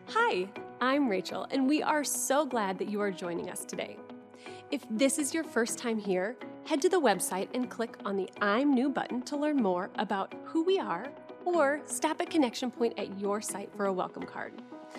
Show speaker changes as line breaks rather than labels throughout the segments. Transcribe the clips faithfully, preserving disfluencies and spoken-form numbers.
Hi, I'm Rachel, and we are so glad that you are joining us today. If this is your first time here, head to the website and click on the I'm New button to learn more about who we are, or stop at Connection Point at your site for a welcome card.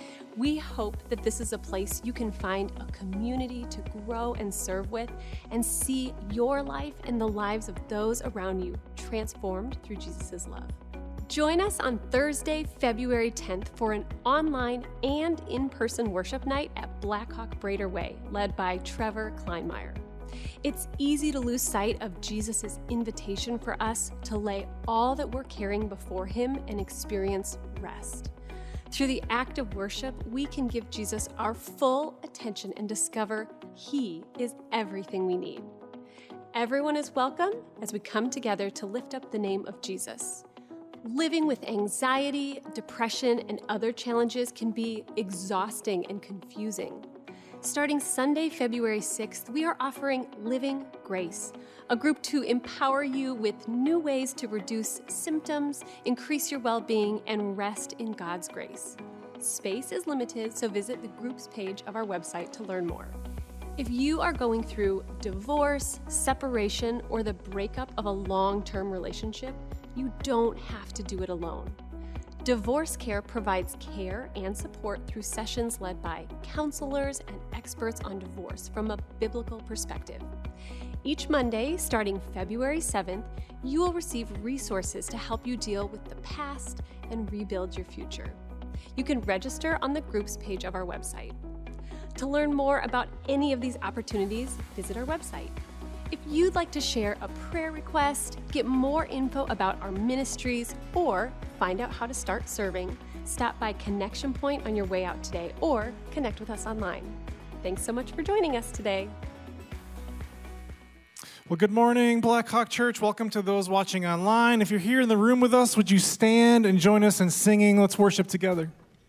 We hope that this is a place you can find a community to grow and serve with and see your life and the lives of those around you transformed through Jesus' love. Join us on Thursday, February tenth for an online and in-person worship night at Blackhawk Brader Way, led by Trevor Kleinmeyer. It's easy to lose sight of Jesus' invitation for us to lay all that we're carrying before Him and experience rest. Through the act of worship, we can give Jesus our full attention and discover He is everything we need. Everyone is welcome as we come together to lift up the name of Jesus. Living with anxiety, depression, and other challenges can be exhausting and confusing. Starting Sunday, February sixth, we are offering Living Grace, a group to empower you with new ways to reduce symptoms, increase your well-being, and rest in God's grace. Space is limited, so visit the groups page of our website to learn more. If you are going through divorce, separation, or the breakup of a long-term relationship, you don't have to do it alone. Divorce Care provides care and support through sessions led by counselors and experts on divorce from a biblical perspective. Each Monday, starting February seventh, you will receive resources to help you deal with the past and rebuild your future. You can register on the groups page of our website. To learn more about any of these opportunities, visit our website. If you'd like to share a prayer request, get more info about our ministries, or find out how to start serving, stop by Connection Point on your way out today or connect with us online. Thanks so much for joining us today.
Well, good morning, Blackhawk Church. Welcome to those watching online. If you're here in the room with us, would you stand and join us in singing? Let's worship together.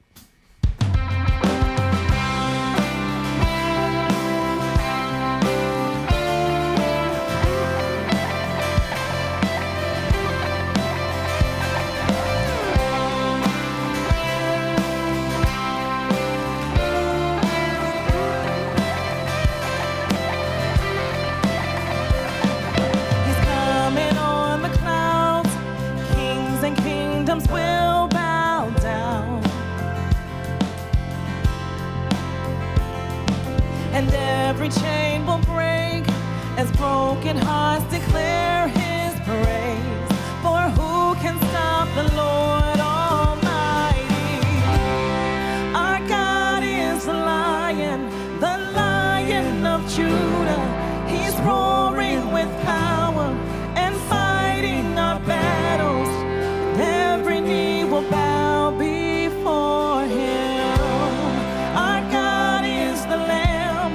Every chain will break as broken hearts declare His praise. For who can stop the Lord Almighty? Our God is the Lion, the Lion of Judah. He's roaring with power and fighting our battles. And every knee will bow before Him. Our God is the Lamb,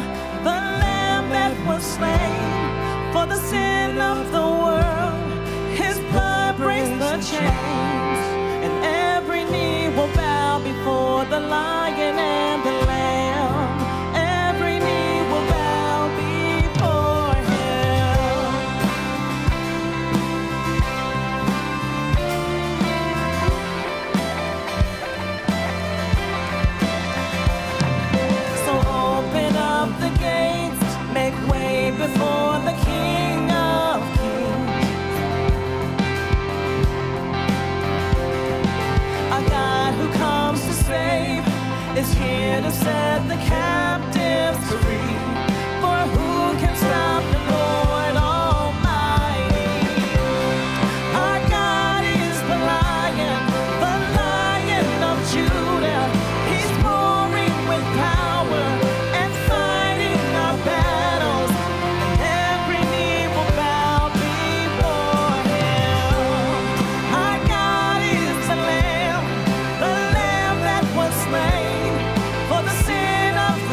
was slain for the sin of the world. His blood breaks the chains, and every knee will bow before the Lion and the Lamb. Every knee will bow before Him. So open up the gates, make way before the King of Kings. Our God who comes to save is here to set the captives free. For who can stop the Lord Almighty? Our God is the Lion, the Lion of Judah. He's roaring with power and fighting our battles. Every knee will bow before Him. Our God is the Lamb, the Lamb that was slain for the sin of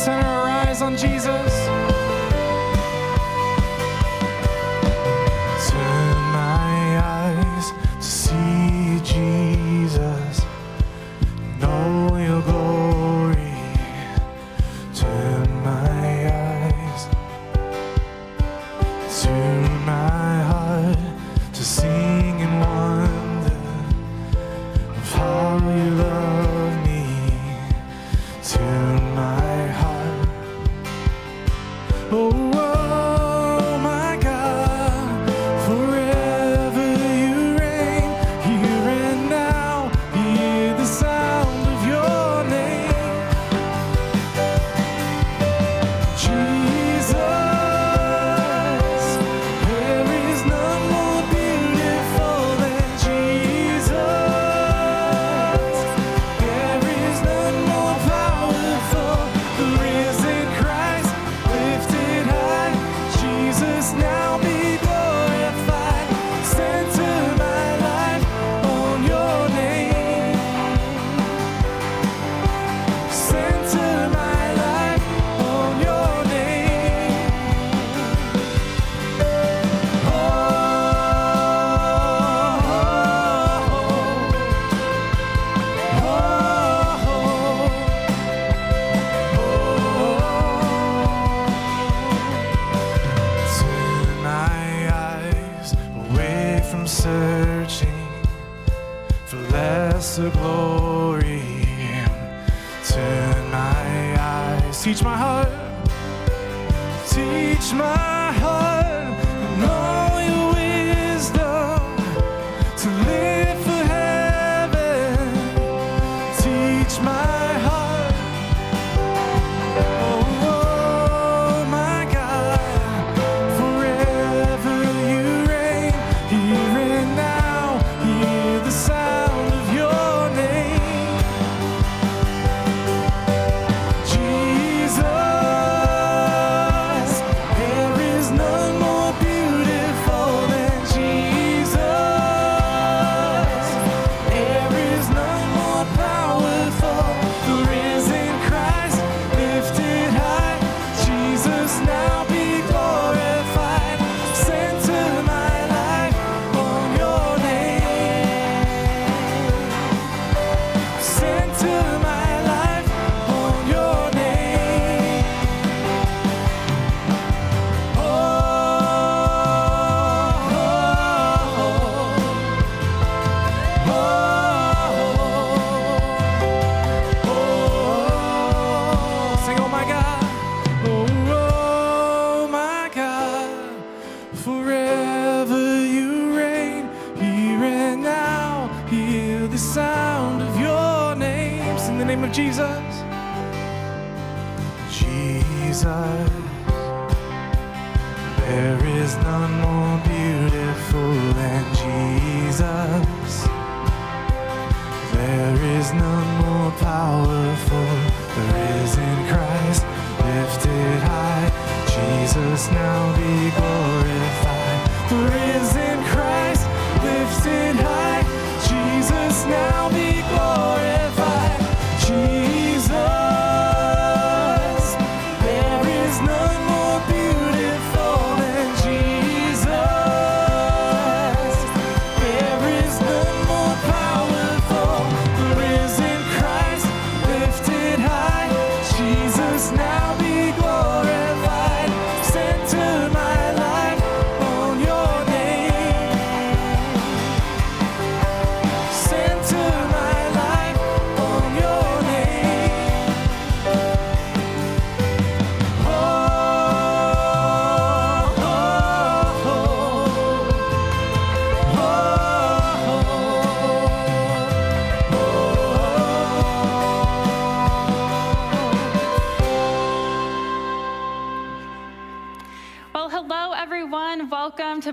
center our eyes on Jesus. Turn my eyes to see Jesus, know your glory. Turn my eyes, turn my heart to sing in wonder of how you love me. Turn my heart. Oh, oh my God, forever you reign. Here and now, hear the sound of your name. Jesus, there is none more beautiful than Jesus. There is none more powerful. The risen Christ, lifted high. Jesus, now be glorified. Center my life on your name. Center my life on your name. Oh, turn my eyes away from searching for lesser glory. Turn my eyes, teach my heart, teach my heart in all your wisdom to live for heaven. Teach my heart. Oh, oh my God, forever you reign. Here and now, hear the sound of your name. Jesus, there is none more beautiful than Jesus. There is none more powerful. The risen Christ, lifted high. Jesus, now be glorified. Center my life on your name. Center my life on your name. Oh, oh, oh, oh. Sing, oh my God. Oh, oh my God, forever you reign. Here and now, hear the sound of your names. In the name of Jesus. Jesus, there is none more beautiful than Jesus. There is none more powerful. The risen Christ, lifted high. Jesus, now be glorified. The risen Christ, lifted high. Jesus, now be glorified. Jesus, there is none more beautiful than Jesus. There is none more powerful. The risen Christ, lifted high. Jesus, now be glorified. Center my life on your name.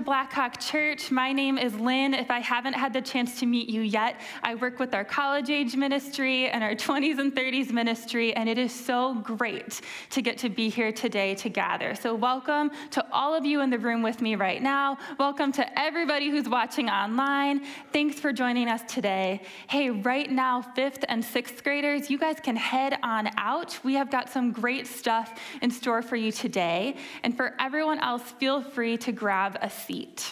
Blackhawk Church. My name is Lynn. If I haven't had the chance to meet you yet, I work with our college age ministry and our twenties and thirties ministry, and it is so great to get to be here today to gather. So welcome to all of you in the room with me right now. Welcome to everybody who's watching online. Thanks for joining us today. Hey, right now, fifth and sixth graders, you guys can head on out. We have got some great stuff in store for you today. And for everyone else, feel free to grab a seat.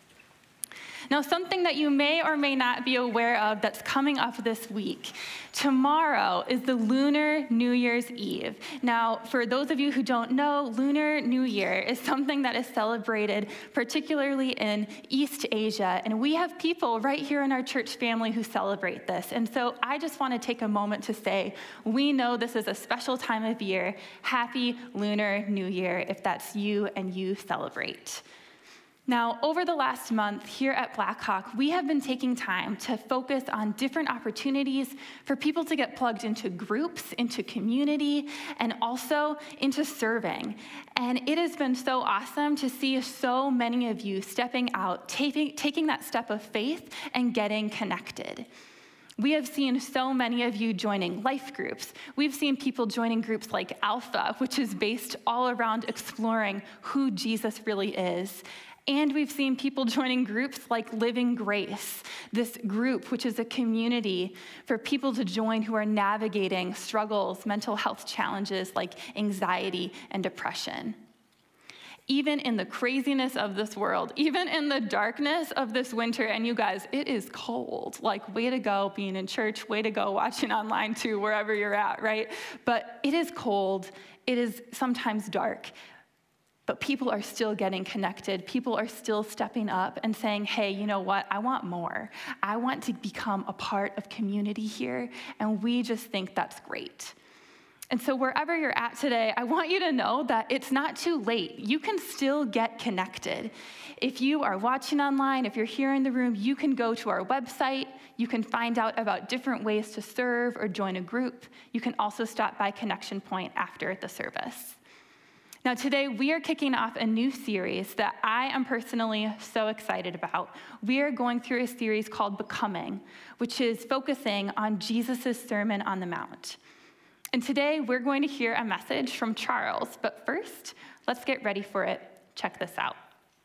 Now, something that you may or may not be aware of that's coming up this week. Tomorrow is the Lunar New Year's Eve. Now, for those of you who don't know, Lunar New Year is something that is celebrated particularly in East Asia, and we have people right here in our church family who celebrate this. And so I just want to take a moment to say, we know this is a special time of year. Happy Lunar New Year if that's you and you celebrate. Now, over the last month here at Blackhawk, we have been taking time to focus on different opportunities for people to get plugged into groups, into community, and also into serving. And it has been so awesome to see so many of you stepping out, taking, taking that step of faith and getting connected. We have seen so many of you joining life groups. We've seen people joining groups like Alpha, which is based all around exploring who Jesus really is. And we've seen people joining groups like Living Grace, this group which is a community for people to join who are navigating struggles, mental health challenges like anxiety and depression. Even in the craziness of this world, even in the darkness of this winter, and you guys, it is cold. Like, way to go being in church, way to go watching online too, wherever you're at, right? But it is cold, it is sometimes dark. But people are still getting connected. People are still stepping up and saying, hey, you know what? I want more. I want to become a part of community here. And we just think that's great. And so wherever you're at today, I want you to know that it's not too late. You can still get connected. If you are watching online, if you're here in the room, you can go to our website. You can find out about different ways to serve or join a group. You can also stop by Connection Point after the service. Now today, we are kicking off a new series that I am personally so excited about. We are going through a series called Becoming, which is focusing on Jesus' Sermon on the Mount. And today, we're going to hear a message from Charles. But first, let's get ready for it. Check this out.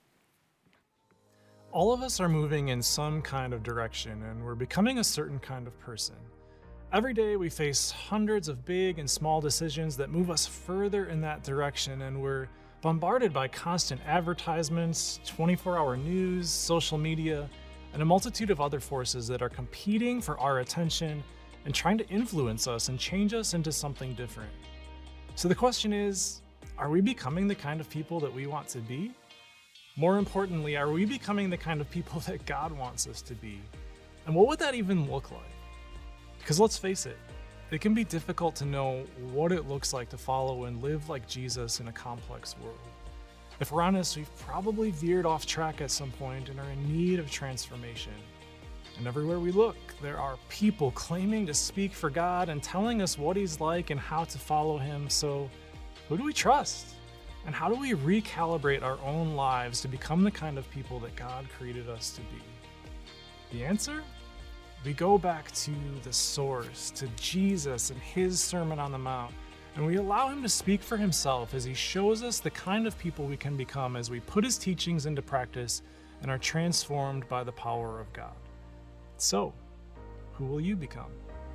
All of us are moving in some kind of direction, and we're becoming a certain kind of person. Every day we face hundreds of big and small decisions that move us further in that direction, and we're bombarded by constant advertisements, twenty-four hour news, social media, and a multitude of other forces that are competing for our attention and trying to influence us and change us into something different. So the question is, are we becoming the kind of people that we want to be? More importantly, are we becoming the kind of people that God wants us to be? And what would that even look like? Because let's face it, it can be difficult to know what it looks like to follow and live like Jesus in a complex world. If we're honest, we've probably veered off track at some point and are in need of transformation. And everywhere we look, there are people claiming to speak for God and telling us what He's like and how to follow Him. So who do we trust? And how do we recalibrate our own lives to become the kind of people that God created us to be? The answer? We go back to the source, to Jesus and His Sermon on the Mount, and we allow Him to speak for Himself as He shows us the kind of people we can become as we put His teachings into practice and are transformed by the power of God. So, who will you become?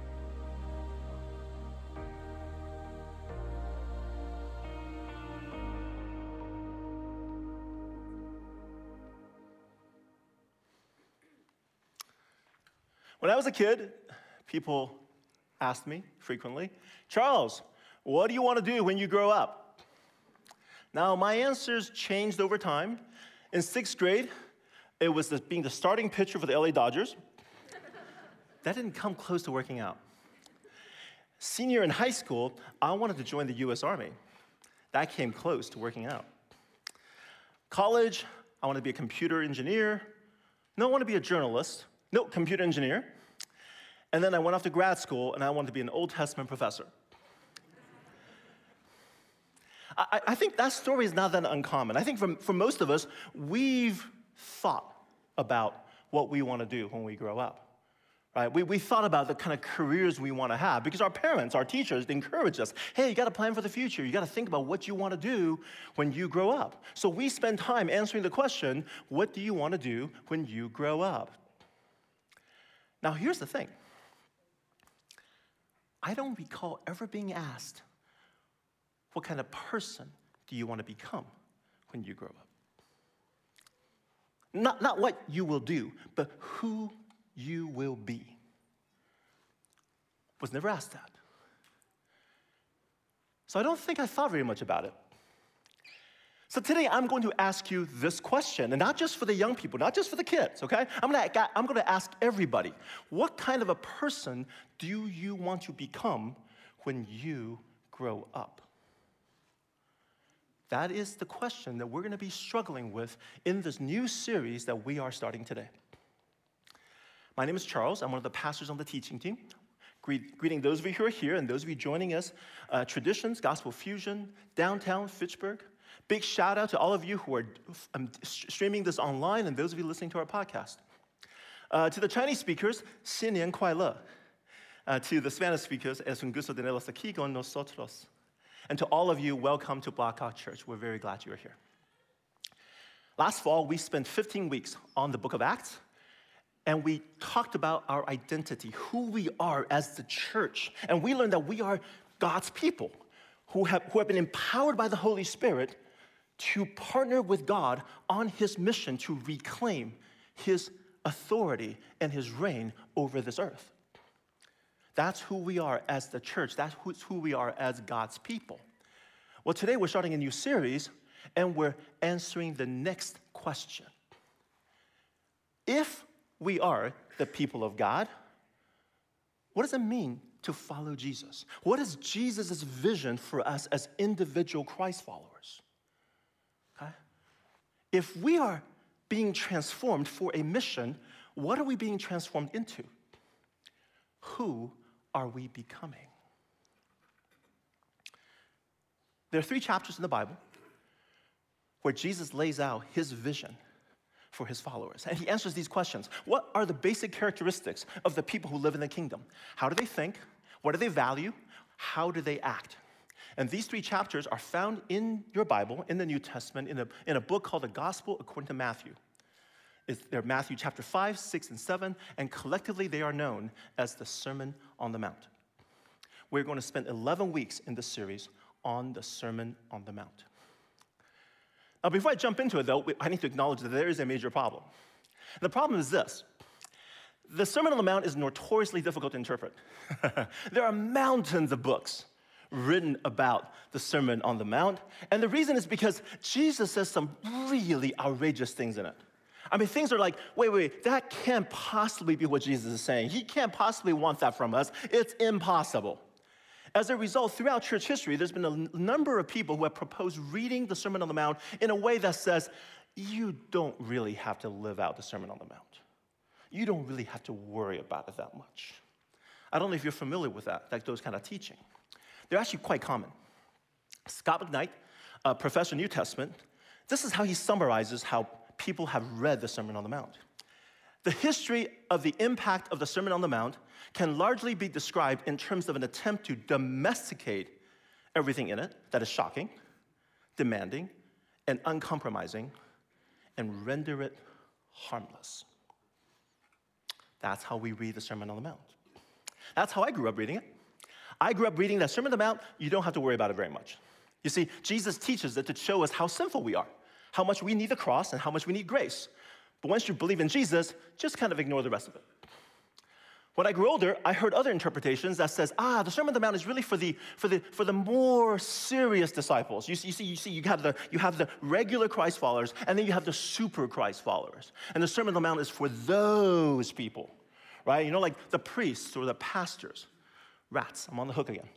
When I was a kid, people asked me frequently, Charles, what do you want to do when you grow up? Now, my answers changed over time. In sixth grade, it was the, being the starting pitcher for the L A Dodgers. That didn't come close to working out. Senior in high school, I wanted to join the U S Army. That came close to working out. College, I wanted to be a computer engineer. No, I want to be a journalist. No, computer engineer. And then I went off to grad school, and I wanted to be an Old Testament professor. I, I think that story is not that uncommon. I think for, for most of us, we've thought about what we want to do when we grow up. Right? We, we thought about the kind of careers we want to have because our parents, our teachers, they encourage us. Hey, you got to plan for the future. You got to think about what you want to do when you grow up. So we spend time answering the question, what do you want to do when you grow up? Now, here's the thing. I don't recall ever being asked, what kind of person do you want to become when you grow up? Not, not what you will do, but who you will be. Was never asked that. So I don't think I thought very much about it. So today I'm going to ask you this question, and not just for the young people, not just for the kids, okay? I'm gonna, I'm gonna ask everybody, what kind of a person do you want to become when you grow up? That is the question that we're gonna be struggling with in this new series that we are starting today. My name is Charles. I'm one of the pastors on the teaching team. Greet, greeting those of you who are here and those of you joining us, uh, Traditions, Gospel Fusion, downtown Fitchburg. Big shout out to all of you who are um, streaming this online and those of you listening to our podcast. Uh, to the Chinese speakers, 新年快乐. Uh, to the Spanish speakers, es un gusto tenerlos aquí con nosotros. And to all of you, welcome to Blackhawk Church. We're very glad you are here. Last fall, we spent fifteen weeks on the book of Acts. And we talked about our identity, who we are as the church. And we learned that we are God's people who have, who have been empowered by the Holy Spirit to partner with God on his mission to reclaim his authority and his reign over this earth. That's who we are as the church. That's who we are as God's people. Well, today we're starting a new series, and we're answering the next question. If we are the people of God, what does it mean to follow Jesus? What is Jesus' vision for us as individual Christ followers? Okay? If we are being transformed for a mission, what are we being transformed into? Who are we becoming? There are three chapters in the Bible where Jesus lays out his vision for his followers. And he answers these questions. What are the basic characteristics of the people who live in the kingdom? How do they think? What do they value? How do they act? And these three chapters are found in your Bible, in the New Testament, in a, in a book called the Gospel According to Matthew. It's, they're Matthew chapter five, six, and seven, and collectively they are known as the Sermon on the Mount. We're going to spend eleven weeks in this series on the Sermon on the Mount. Now, before I jump into it, though, I need to acknowledge that there is a major problem. The problem is this. The Sermon on the Mount is notoriously difficult to interpret. There are mountains of books written about the Sermon on the Mount, and the reason is because Jesus says some really outrageous things in it. I mean, things are like, wait, wait, that can't possibly be what Jesus is saying. He can't possibly want that from us. It's impossible. As a result, throughout church history, there's been a number of people who have proposed reading the Sermon on the Mount in a way that says, you don't really have to live out the Sermon on the Mount. You don't really have to worry about it that much. I don't know if you're familiar with that, like those kind of teaching. They're actually quite common. Scott McKnight, a professor of New Testament, this is how he summarizes how people have read the Sermon on the Mount. The history of the impact of the Sermon on the Mount can largely be described in terms of an attempt to domesticate everything in it that is shocking, demanding, and uncompromising, and render it harmless. That's how we read the Sermon on the Mount. That's how I grew up reading it. I grew up reading that Sermon on the Mount. You don't have to worry about it very much. You see, Jesus teaches it to show us how sinful we are, how much we need the cross, and how much we need grace. But once you believe in Jesus, just kind of ignore the rest of it. When I grew older, I heard other interpretations that says, ah, the Sermon on the Mount is really for the for the for the more serious disciples. You see, you see, you see, you have the you have the regular Christ followers, and then you have the super Christ followers. And the Sermon on the Mount is for those people, right? You know, like the priests or the pastors. Rats, I'm on the hook again.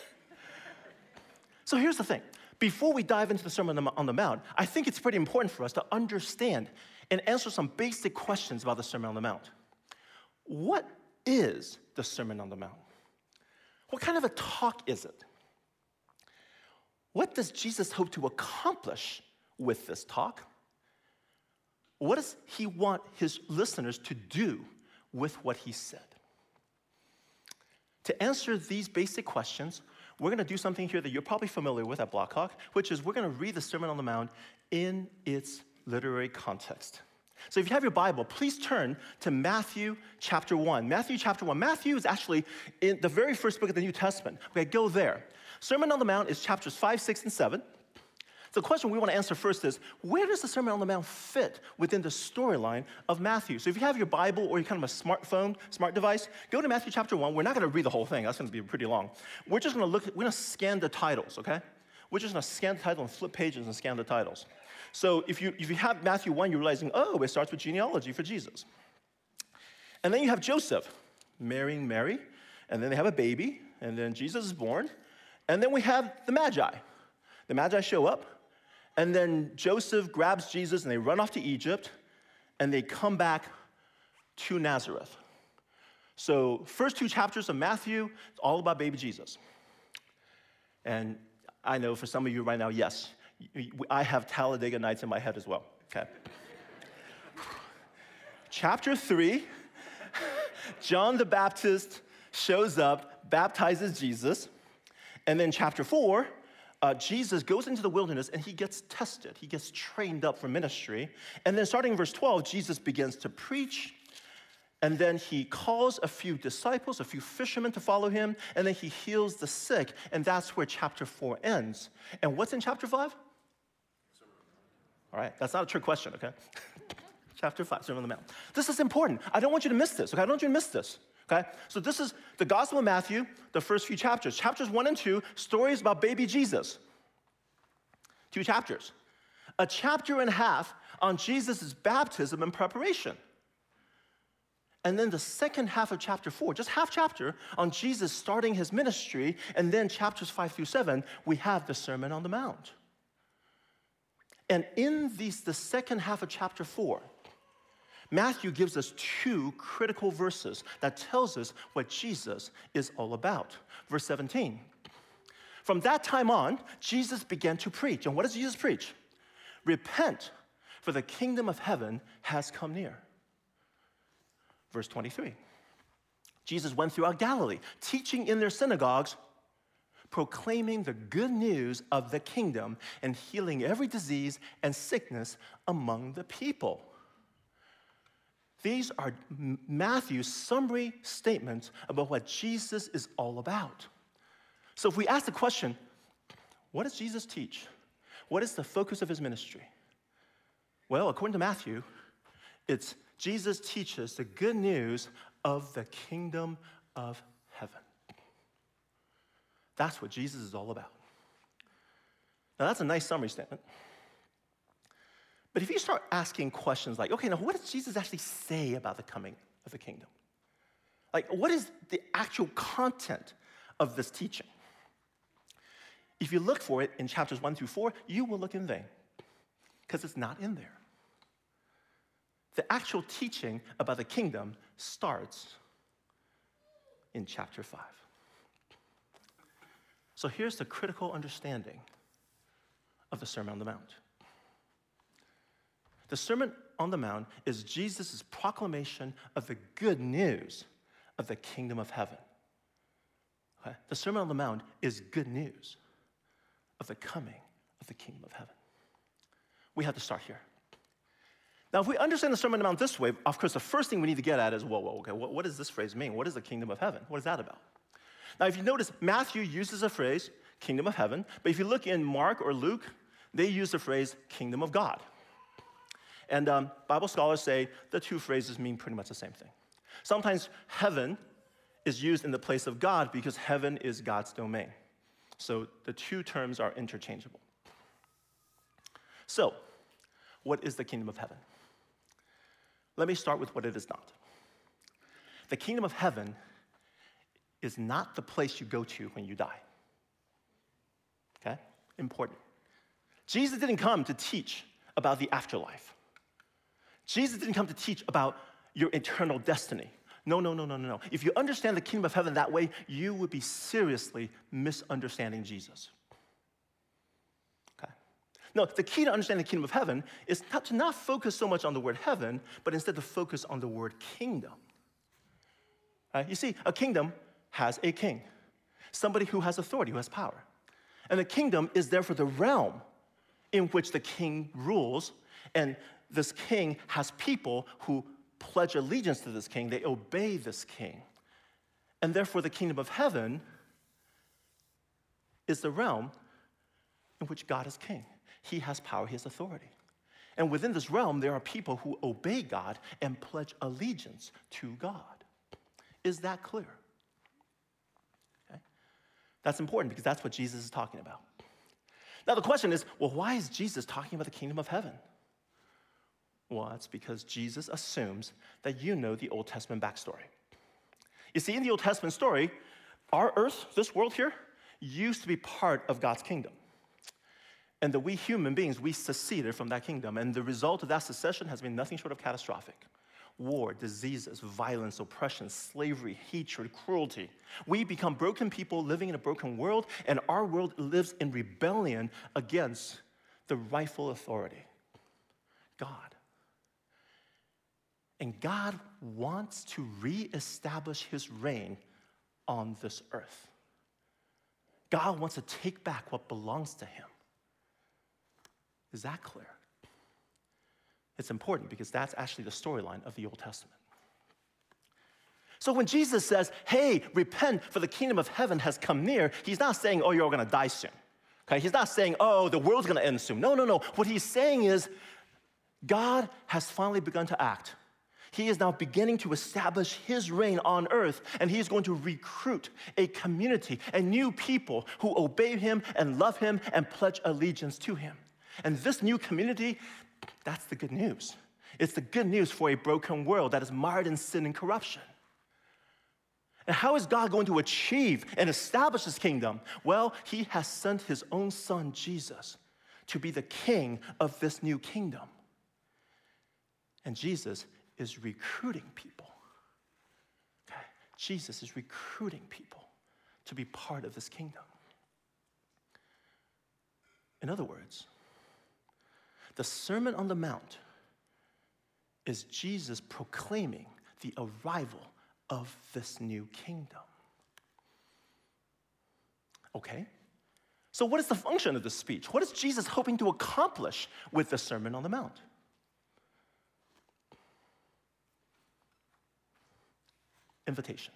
So here's the thing. Before we dive into the Sermon on the Mount, I think it's pretty important for us to understand and answer some basic questions about the Sermon on the Mount. What is the Sermon on the Mount? What kind of a talk is it? What does Jesus hope to accomplish with this talk? what does he want his listeners to do with what he said? To answer these basic questions, we're going to do something here that you're probably familiar with at Blackhawk, which is we're going to read the Sermon on the Mount in its literary context. So if you have your Bible, please turn to Matthew chapter one. Matthew chapter one. Matthew is actually in the very first book of the New Testament. Okay, go there. Sermon on the Mount is chapters five, six, and seven. The question we want to answer first is, where does the Sermon on the Mount fit within the storyline of Matthew? So if you have your Bible or you're kind of a smartphone, smart device, go to Matthew chapter one. We're not going to read the whole thing. That's going to be pretty long. We're just going to look, we're going to scan the titles, okay? We're just going to scan the title and flip pages and scan the titles. So if you, if you have Matthew one, you're realizing, oh, it starts with genealogy for Jesus. And then you have Joseph marrying Mary, and then they have a baby, and then Jesus is born. And then we have the Magi. The Magi show up, and then Joseph grabs Jesus, and they run off to Egypt, and they come back to Nazareth. So first two chapters of Matthew, it's all about baby Jesus. And I know for some of you right now, yes, I have Talladega Nights in my head as well, okay? Chapter three, John the Baptist shows up, baptizes Jesus. And then chapter four, uh, Jesus goes into the wilderness and he gets tested. He gets trained up for ministry. And then starting in verse twelve, Jesus begins to preach. And then he calls a few disciples, a few fishermen to follow him. And then he heals the sick. And that's where chapter four ends. And what's in chapter five? All right, that's not a trick question, okay? Chapter five, Sermon on the Mount. This is important. I don't want you to miss this, okay? I don't want you to miss this, okay? So this is the Gospel of Matthew, the first few chapters. Chapters one and two, stories about baby Jesus. Two chapters. A chapter and a half on Jesus' baptism and preparation. And then the second half of chapter four, just half chapter, on Jesus starting his ministry. And then chapters five through seven, we have the Sermon on the Mount. And in these, the second half of chapter four, Matthew gives us two critical verses that tells us what Jesus is all about. Verse seventeen. From that time on, Jesus began to preach. And what does Jesus preach? Repent, for the kingdom of heaven has come near. Verse twenty-three. Jesus went throughout Galilee, teaching in their synagogues, proclaiming the good news of the kingdom and healing every disease and sickness among the people. These are Matthew's summary statements about what Jesus is all about. So if we ask the question, what does Jesus teach? What is the focus of his ministry? Well, according to Matthew, it's Jesus teaches the good news of the kingdom of heaven. That's what Jesus is all about. Now, that's a nice summary statement. But if you start asking questions like, okay, now what does Jesus actually say about the coming of the kingdom? Like, what is the actual content of this teaching? If you look for it in chapters one through four, you will look in vain, because it's not in there. The actual teaching about the kingdom starts in chapter five. So here's the critical understanding of the Sermon on the Mount. The Sermon on the Mount is Jesus' proclamation of the good news of the kingdom of heaven. Okay? The Sermon on the Mount is good news of the coming of the kingdom of heaven. We have to start here. Now, if we understand the Sermon on the Mount this way, of course, the first thing we need to get at is, whoa, whoa, okay, what, what does this phrase mean? What is the kingdom of heaven? What is that about? Now, if you notice, Matthew uses the phrase, kingdom of heaven, but if you look in Mark or Luke, they use the phrase, kingdom of God. And um, Bible scholars say the two phrases mean pretty much the same thing. Sometimes heaven is used in the place of God because heaven is God's domain. So the two terms are interchangeable. So, what is the kingdom of heaven? Let me start with what it is not. The kingdom of heaven is not the place you go to when you die. Okay? Important. Jesus didn't come to teach about the afterlife. Jesus didn't come to teach about your eternal destiny. No, no, no, no, no, no. If you understand the kingdom of heaven that way, you would be seriously misunderstanding Jesus. Okay? No, the key to understanding the kingdom of heaven is not to not focus so much on the word heaven, but instead to focus on the word kingdom. Right? You see, a kingdom has a king, somebody who has authority, who has power. And the kingdom is therefore the realm in which the king rules, and this king has people who pledge allegiance to this king, they obey this king. And therefore the kingdom of heaven is the realm in which God is king. He has power, he has authority. And within this realm, there are people who obey God and pledge allegiance to God. Is that clear? Okay. That's important because that's what Jesus is talking about. Now the question is, well, why is Jesus talking about the kingdom of heaven? Well, it's because Jesus assumes that you know the Old Testament backstory. You see, in the Old Testament story, our earth, this world here, used to be part of God's kingdom. And that we human beings, we seceded from that kingdom. And the result of that secession has been nothing short of catastrophic. War, diseases, violence, oppression, slavery, hatred, cruelty. We become broken people living in a broken world, and our world lives in rebellion against the rightful authority, God. And God wants to reestablish his reign on this earth. God wants to take back what belongs to him. Is that clear? It's important because that's actually the storyline of the Old Testament. So when Jesus says, hey, repent for the kingdom of heaven has come near, he's not saying, oh, you're all gonna die soon. Okay? He's not saying, oh, the world's gonna end soon. No, no, no. What he's saying is, God has finally begun to act. He is now beginning to establish his reign on earth, and he is going to recruit a community, a new people who obey him and love him and pledge allegiance to him. And this new community, that's the good news. It's the good news for a broken world that is mired in sin and corruption. And how is God going to achieve and establish his kingdom? Well, he has sent his own son, Jesus, to be the king of this new kingdom. And Jesus is recruiting people. Okay? Jesus is recruiting people to be part of this kingdom. In other words, the Sermon on the Mount is Jesus proclaiming the arrival of this new kingdom. Okay? So what is the function of this speech? What is Jesus hoping to accomplish with the Sermon on the Mount? Invitation.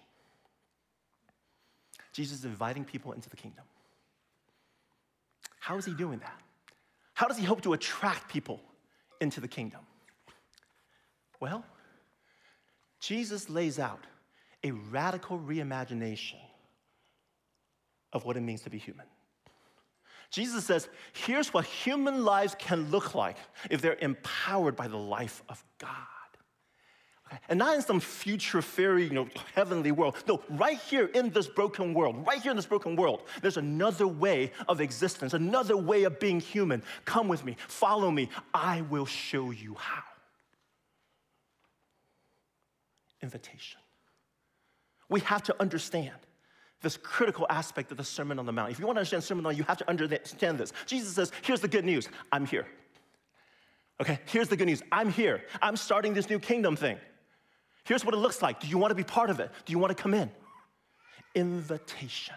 Jesus is inviting people into the kingdom. How is he doing that? How does he hope to attract people into the kingdom? Well, Jesus lays out a radical reimagination of what it means to be human. Jesus says, here's what human lives can look like if they're empowered by the life of God. Okay? And not in some future fairy, you know, heavenly world. No, right here in this broken world, right here in this broken world, there's another way of existence, another way of being human. Come with me, follow me, I will show you how. Invitation. We have to understand this critical aspect of the Sermon on the Mount. If you want to understand the Sermon on the Mount, you have to understand this. Jesus says, here's the good news, I'm here. Okay, here's the good news, I'm here. I'm starting this new kingdom thing. Here's what it looks like. Do you want to be part of it? Do you want to come in? Invitation.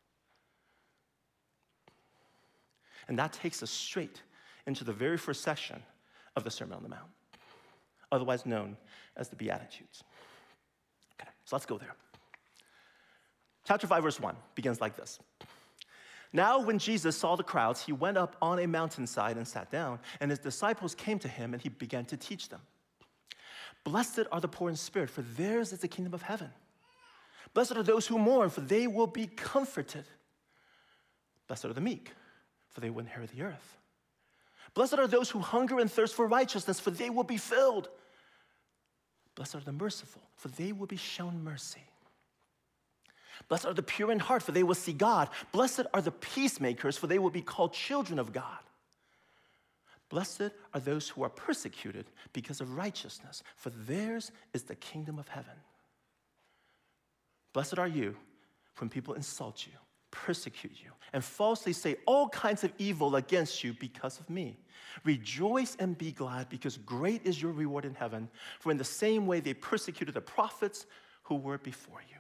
And that takes us straight into the very first section of the Sermon on the Mount, otherwise known as the Beatitudes. Okay, so let's go there. Chapter five, verse one begins like this. Now when Jesus saw the crowds, he went up on a mountainside and sat down, and his disciples came to him, and he began to teach them. Blessed are the poor in spirit, for theirs is the kingdom of heaven. Blessed are those who mourn, for they will be comforted. Blessed are the meek, for they will inherit the earth. Blessed are those who hunger and thirst for righteousness, for they will be filled. Blessed are the merciful, for they will be shown mercy. Blessed are the pure in heart, for they will see God. Blessed are the peacemakers, for they will be called children of God. Blessed are those who are persecuted because of righteousness, for theirs is the kingdom of heaven. Blessed are you when people insult you persecute you and falsely say all kinds of evil against you because of me. Rejoice and be glad, because great is your reward in heaven, for in the same way they persecuted the prophets who were before you.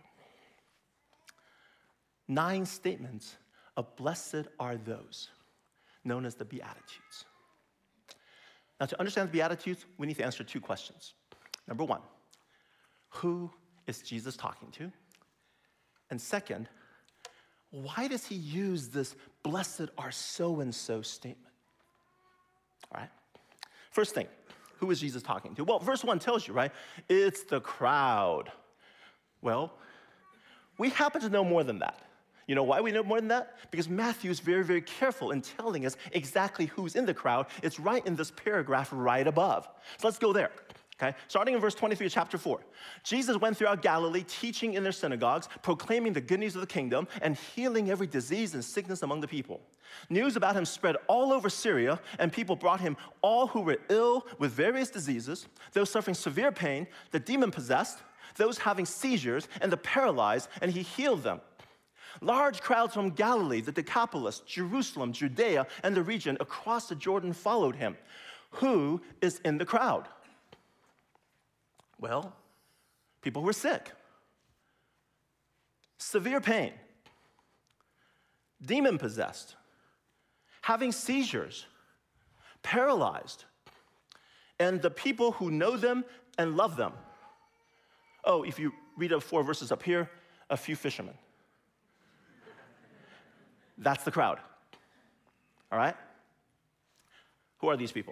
Nine statements of blessed are those, known as the Beatitudes. Now, to understand the Beatitudes, we need to answer two questions. Number one, who is Jesus talking to? And second, why does he use this blessed are so-and-so statement? All right. First thing, who is Jesus talking to? Well, verse one tells you, right? It's the crowd. Well, we happen to know more than that. You know why we know more than that? Because Matthew is very, very careful in telling us exactly who's in the crowd. It's right in this paragraph right above. So let's go there. Okay, starting in verse twenty-three of chapter four. Jesus went throughout Galilee, teaching in their synagogues, proclaiming the good news of the kingdom, and healing every disease and sickness among the people. News about him spread all over Syria, and people brought him all who were ill with various diseases, those suffering severe pain, the demon-possessed, those having seizures, and the paralyzed, and he healed them. Large crowds from Galilee, the Decapolis, Jerusalem, Judea, and the region across the Jordan followed him. Who is in the crowd? Well, people who were sick, severe pain, demon-possessed, having seizures, paralyzed, and the people who know them and love them. Oh, if you read the four verses up here, a few fishermen. That's the crowd, all right? Who are these people?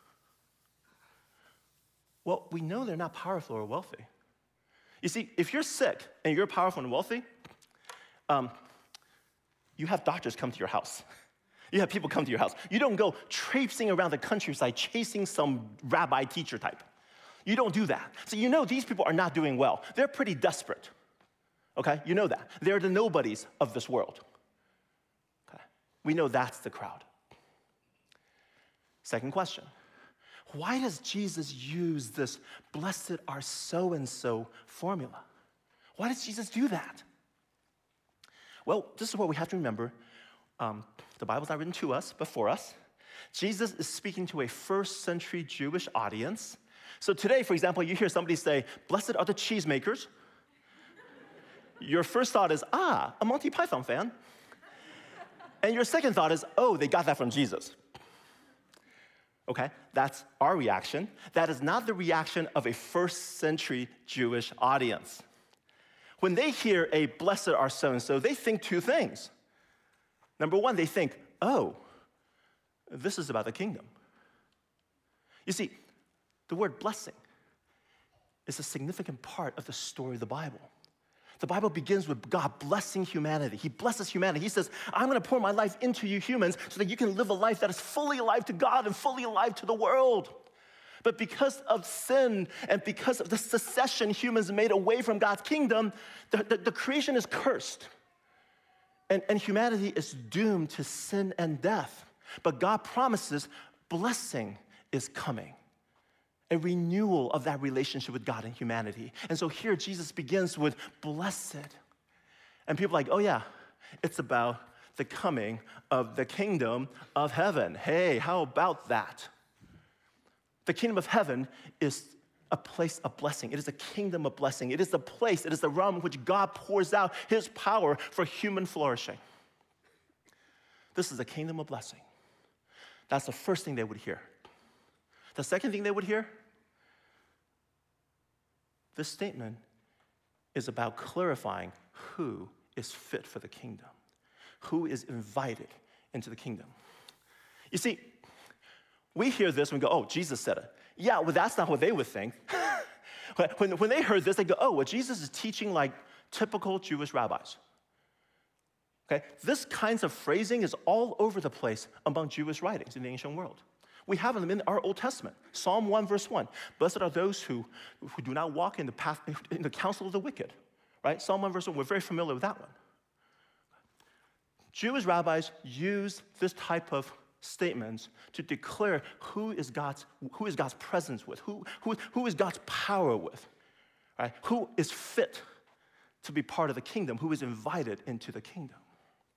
Well, we know they're not powerful or wealthy. You see, if you're sick and you're powerful and wealthy, um, you have doctors come to your house. You have people come to your house. You don't go traipsing around the countryside chasing some rabbi teacher type. You don't do that. So you know these people are not doing well. They're pretty desperate, okay? You know that. They're the nobodies of this world. Okay? We know that's the crowd. Second question. Why does Jesus use this blessed are so-and-so formula? Why does Jesus do that? Well, this is what we have to remember. Um, the Bible's not written to us, but for us. Jesus is speaking to a first century Jewish audience. So today, for example, you hear somebody say, blessed are the cheesemakers. Your first thought is, ah, a Monty Python fan. And your second thought is, oh, they got that from Jesus. Okay, that's our reaction. That is not the reaction of a first century Jewish audience. When they hear a blessed are so-and-so, they think two things. Number one, they think, oh, this is about the kingdom. You see, the word blessing is a significant part of the story of the Bible. The Bible begins with God blessing humanity. He blesses humanity. He says, I'm going to pour my life into you humans so that you can live a life that is fully alive to God and fully alive to the world. But because of sin and because of the secession humans made away from God's kingdom, the, the, the creation is cursed. And, and humanity is doomed to sin and death. But God promises blessing is coming. A renewal of that relationship with God and humanity. And so here Jesus begins with blessed. And people are like, oh yeah, it's about the coming of the kingdom of heaven. Hey, how about that? The kingdom of heaven is a place of blessing. It is a kingdom of blessing. It is the place, it is the realm in which God pours out his power for human flourishing. This is a kingdom of blessing. That's the first thing they would hear. The second thing they would hear, this statement is about clarifying who is fit for the kingdom, who is invited into the kingdom. You see, we hear this and we go, oh, Jesus said it. Yeah, well, that's not what they would think. when, when they heard this, they go, oh, well, Jesus is teaching like typical Jewish rabbis. Okay, this kinds of phrasing is all over the place among Jewish writings in the ancient world. We have them in our Old Testament. Psalm one, verse one. Blessed are those who, who do not walk in the path, in the counsel of the wicked. Right? Psalm one, verse one. We're very familiar with that one. Jewish rabbis use this type of statements to declare who is God's, who is God's presence with, who, who, who is God's power with, right? Who is fit to be part of the kingdom, who is invited into the kingdom.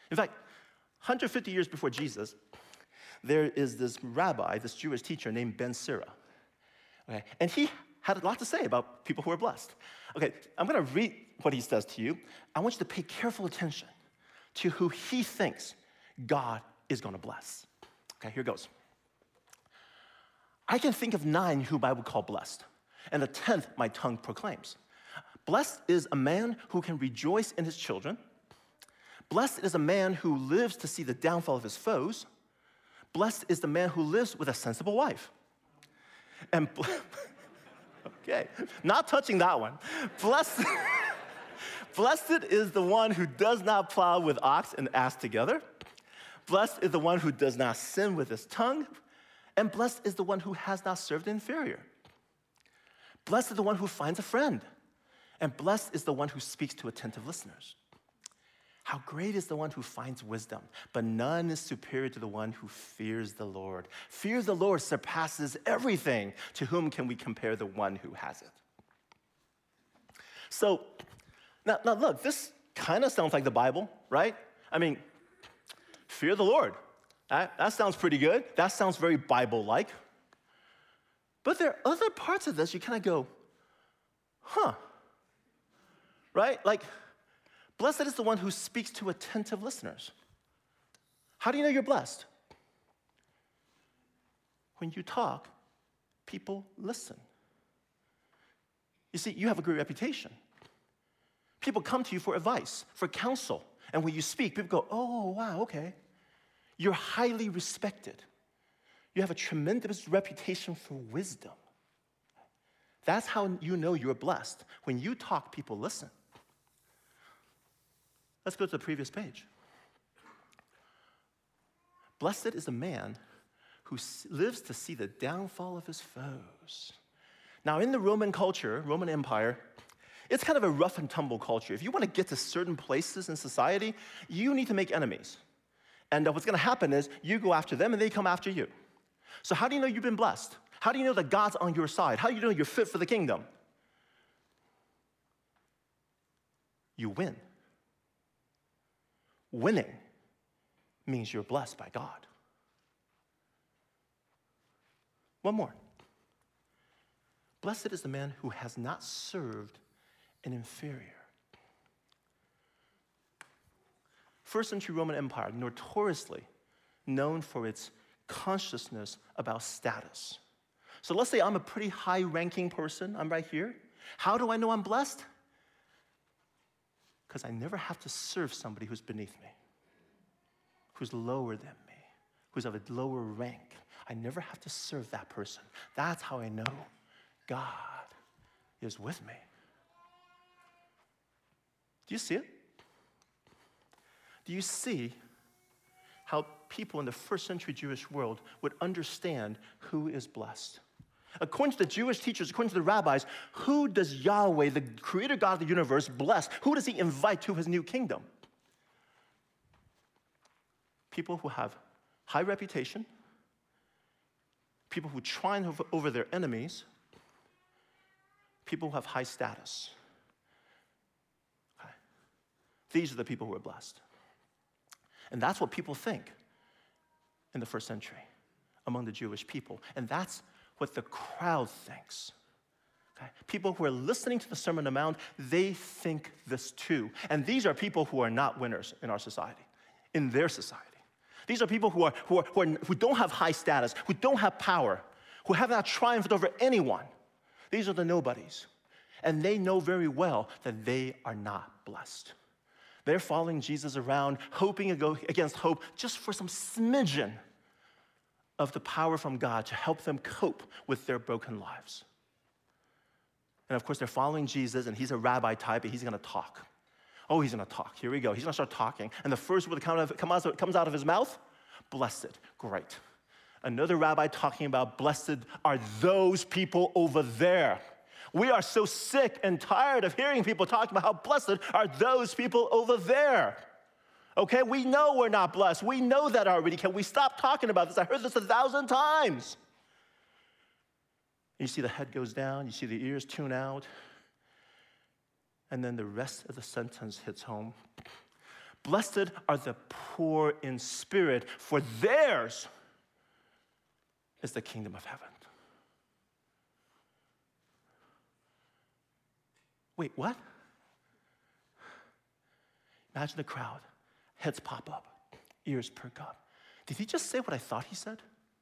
In fact, one hundred fifty years before Jesus, there is this rabbi, this Jewish teacher named Ben Sira. Okay? And he had a lot to say about people who are blessed. Okay, I'm gonna read what he says to you. I want you to pay careful attention to who he thinks God is gonna bless. Okay, here goes. I can think of nine whom I would call blessed, and the tenth my tongue proclaims. Blessed is a man who can rejoice in his children. Blessed is a man who lives to see the downfall of his foes. Blessed is the man who lives with a sensible wife. And, okay, not touching that one. Blessed, blessed is the one who does not plow with ox and ass together. Blessed is the one who does not sin with his tongue. And blessed is the one who has not served the inferior. Blessed is the one who finds a friend. And blessed is the one who speaks to attentive listeners. How great is the one who finds wisdom, but none is superior to the one who fears the Lord. Fear of the Lord surpasses everything. To whom can we compare the one who has it? So, now, now look, this kind of sounds like the Bible, right? I mean, fear the Lord. That, that sounds pretty good. That sounds very Bible-like. But there are other parts of this you kind of go, huh, right? Like, blessed is the one who speaks to attentive listeners. How do you know you're blessed? When you talk, people listen. You see, you have a great reputation. People come to you for advice, for counsel. And when you speak, people go, oh, wow, okay. You're highly respected. You have a tremendous reputation for wisdom. That's how you know you're blessed. When you talk, people listen. Let's go to the previous page. Blessed is the man who lives to see the downfall of his foes. Now, in the Roman culture, Roman Empire, it's kind of a rough and tumble culture. If you want to get to certain places in society, you need to make enemies. And what's going to happen is you go after them and they come after you. So how do you know you've been blessed? How do you know that God's on your side? How do you know you're fit for the kingdom? You win. Winning means you're blessed by God. One more. Blessed is the man who has not served an inferior. First century Roman Empire, notoriously known for its consciousness about status. So let's say I'm a pretty high-ranking person. I'm right here. How do I know I'm blessed? Because I never have to serve somebody who's beneath me, who's lower than me, who's of a lower rank. I never have to serve that person. That's how I know God is with me. Do you see it? Do you see how people in the first century Jewish world would understand who is blessed? According to the Jewish teachers, according to the rabbis, who does Yahweh, the creator God of the universe, bless? Who does he invite to his new kingdom? People who have high reputation, people who triumph over their enemies, people who have high status. Okay. These are the people who are blessed. And that's what people think in the first century among the Jewish people. And that's what the crowd thinks. Okay? People who are listening to the Sermon on the Mount, they think this too. And these are people who are not winners in our society, in their society. These are people who, are, who, are, who, are, who don't have high status, who don't have power, who have not triumphed over anyone. These are the nobodies. And they know very well that they are not blessed. They're following Jesus around, hoping against hope, just for some smidgen of the power from God to help them cope with their broken lives. And of course, they're following Jesus, and he's a rabbi type, and he's going to talk. Oh, he's going to talk. Here we go. He's going to start talking. And the first word that comes out of his mouth, blessed. Great. Another rabbi talking about blessed are those people over there. We are so sick and tired of hearing people talking about how blessed are those people over there. Okay, we know we're not blessed. We know that already. Can we stop talking about this? I heard this a thousand times. You see the head goes down. You see the ears tune out. And then the rest of the sentence hits home. Blessed are the poor in spirit, for theirs is the kingdom of heaven. Wait, what? Imagine the crowd, heads pop up, ears perk up. Did he just say what I thought he said?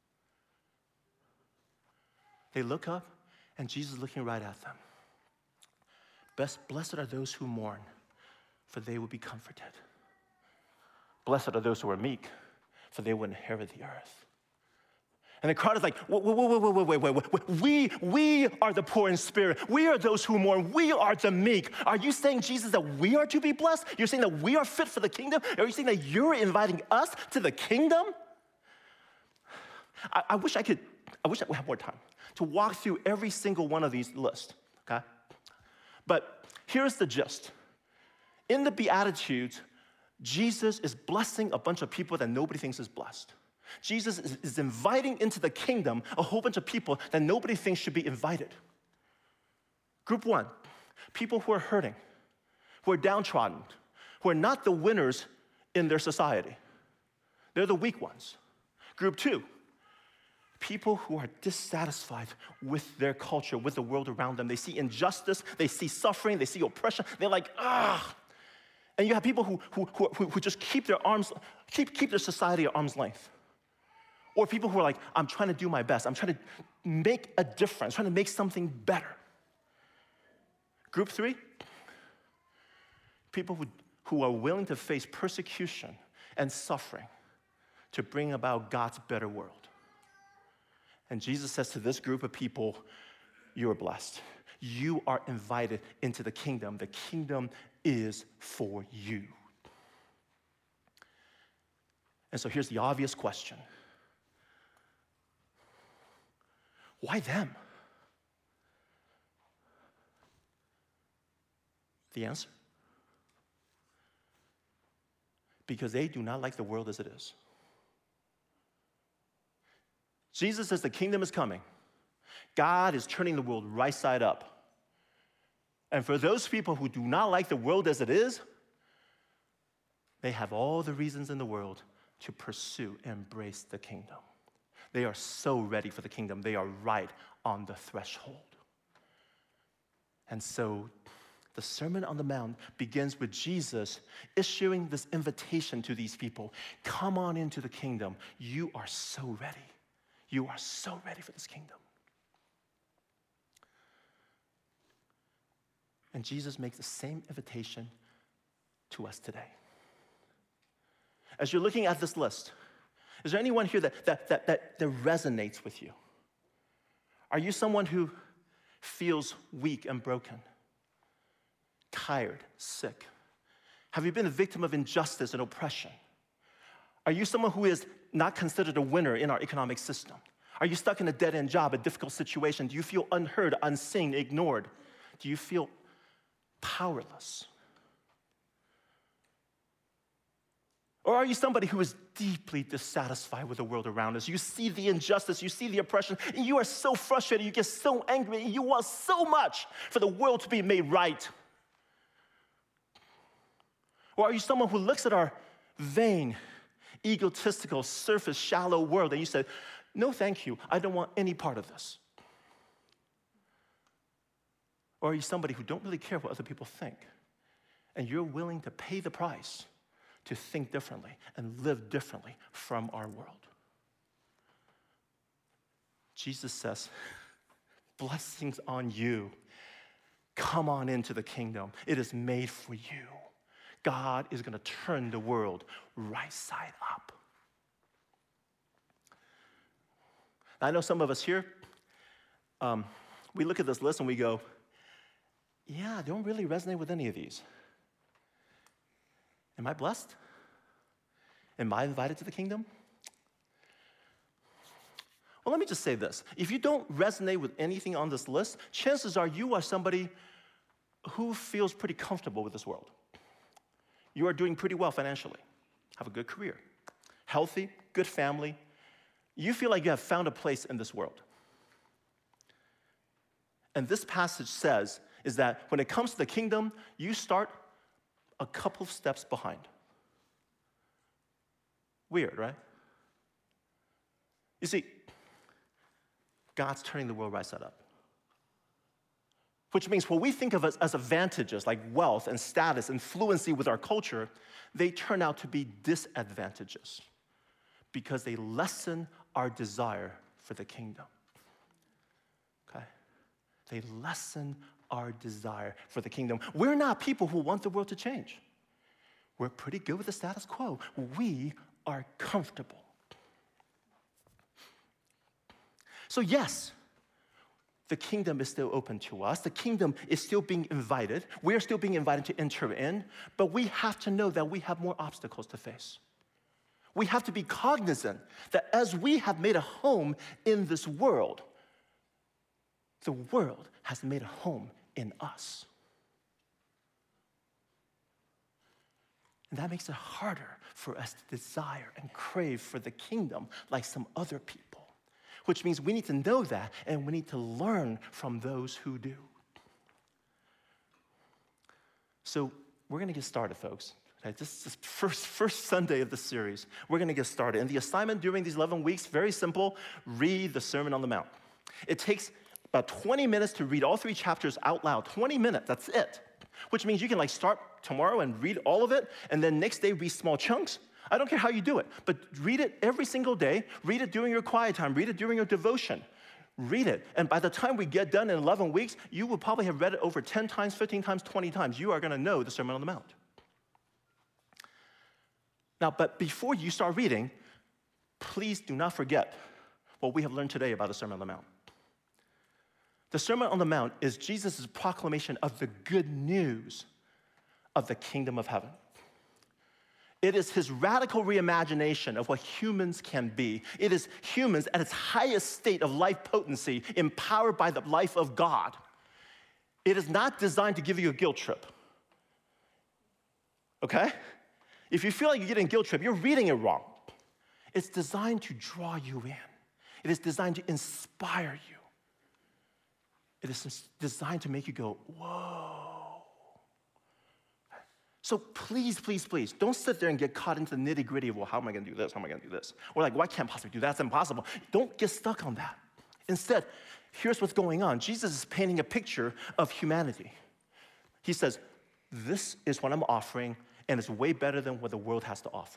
They look up, and Jesus is looking right at them. Best, blessed are those who mourn, for they will be comforted. Blessed are those who are meek, for they will inherit the earth. And the crowd is like, wait, wait, wait, wait, wait, wait, wait. We, we are the poor in spirit. We are those who mourn. We are the meek. Are you saying, Jesus, that we are to be blessed? You're saying that we are fit for the kingdom? Are you saying that you're inviting us to the kingdom? I, I wish I could, I wish I would have more time to walk through every single one of these lists, okay? But here's the gist. In the Beatitudes, Jesus is blessing a bunch of people that nobody thinks is blessed. Jesus is, is inviting into the kingdom a whole bunch of people that nobody thinks should be invited. Group one, people who are hurting, who are downtrodden, who are not the winners in their society. They're the weak ones. Group two, people who are dissatisfied with their culture, with the world around them. They see injustice, they see suffering, they see oppression. They're like, ah. And you have people who, who, who, who just keep their arms, keep, keep their society at arm's length. Or people who are like, I'm trying to do my best. I'm trying to make a difference, trying to make something better. Group three, people who, who are willing to face persecution and suffering to bring about God's better world. And Jesus says to this group of people, you are blessed. You are invited into the kingdom. The kingdom is for you. And so here's the obvious question. Why them? The answer? Because they do not like the world as it is. Jesus says the kingdom is coming. God is turning the world right side up. And for those people who do not like the world as it is, they have all the reasons in the world to pursue and embrace the kingdom. They are so ready for the kingdom. They are right on the threshold. And so the Sermon on the Mount begins with Jesus issuing this invitation to these people. Come on into the kingdom. You are so ready. You are so ready for this kingdom. And Jesus makes the same invitation to us today. As you're looking at this list, is there anyone here that, that, that, that, that resonates with you? Are you someone who feels weak and broken, tired, sick? Have you been a victim of injustice and oppression? Are you someone who is not considered a winner in our economic system? Are you stuck in a dead-end job, a difficult situation? Do you feel unheard, unseen, ignored? Do you feel powerless? Or are you somebody who is deeply dissatisfied with the world around us? You see the injustice, you see the oppression, and you are so frustrated, you get so angry, and you want so much for the world to be made right. Or are you someone who looks at our vain, egotistical, surface, shallow world, and you say, no, thank you, I don't want any part of this? Or are you somebody who don't really care what other people think, and you're willing to pay the price to think differently and live differently from our world? Jesus says, blessings on you. Come on into the kingdom. It is made for you. God is going to turn the world right side up. I know some of us here, um, we look at this list and we go, yeah, I don't really resonate with any of these. Am I blessed? Am I invited to the kingdom? Well, let me just say this. If you don't resonate with anything on this list, chances are you are somebody who feels pretty comfortable with this world. You are doing pretty well financially, have a good career, healthy, good family. You feel like you have found a place in this world. And this passage says is that when it comes to the kingdom, you start a couple of steps behind. Weird, right? You see, God's turning the world right side up. Which means what we think of as, as advantages, like wealth and status and fluency with our culture, they turn out to be disadvantages because they lessen our desire for the kingdom. Okay? They lessen our desire for the kingdom. We're not people who want the world to change. We're pretty good with the status quo. We are comfortable. So yes, the kingdom is still open to us. The kingdom is still being invited. We're still being invited to enter in, but we have to know that we have more obstacles to face. We have to be cognizant that as we have made a home in this world, the world has made a home in us. And that makes it harder for us to desire and crave for the kingdom like some other people. Which means we need to know that, and we need to learn from those who do. So we're going to get started, folks. Okay, this is the first, first Sunday of the series. We're going to get started. And the assignment during these eleven weeks, very simple, read the Sermon on the Mount. It takes about twenty minutes to read all three chapters out loud. twenty minutes, that's it. Which means you can like start tomorrow and read all of it, and then next day read small chunks. I don't care how you do it, but read it every single day. Read it during your quiet time. Read it during your devotion. Read it. And by the time we get done in eleven weeks, you will probably have read it over ten times, fifteen times, twenty times. You are going to know the Sermon on the Mount. Now, but before you start reading, please do not forget what we have learned today about the Sermon on the Mount. The Sermon on the Mount is Jesus' proclamation of the good news of the kingdom of heaven. It is his radical reimagination of what humans can be. It is humans at its highest state of life potency, empowered by the life of God. It is not designed to give you a guilt trip. Okay? If you feel like you're getting a guilt trip, you're reading it wrong. It's designed to draw you in. It is designed to inspire you. It is designed to make you go, whoa. So please, please, please, don't sit there and get caught into the nitty gritty of, well, how am I gonna do this? How am I gonna do this? Or like, well, I can't possibly do that, that's impossible. Don't get stuck on that. Instead, here's what's going on. Jesus is painting a picture of humanity. He says, this is what I'm offering, and it's way better than what the world has to offer.